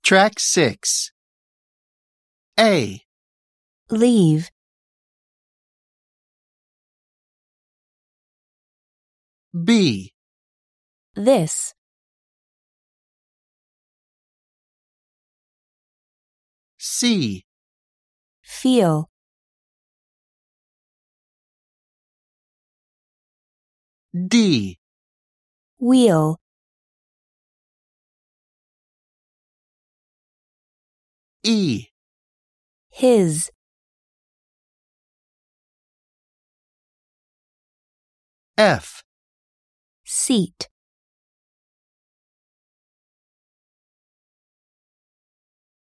Track 6. A, leave, B, this, C, feel, D, wheel, E, his, F, seat.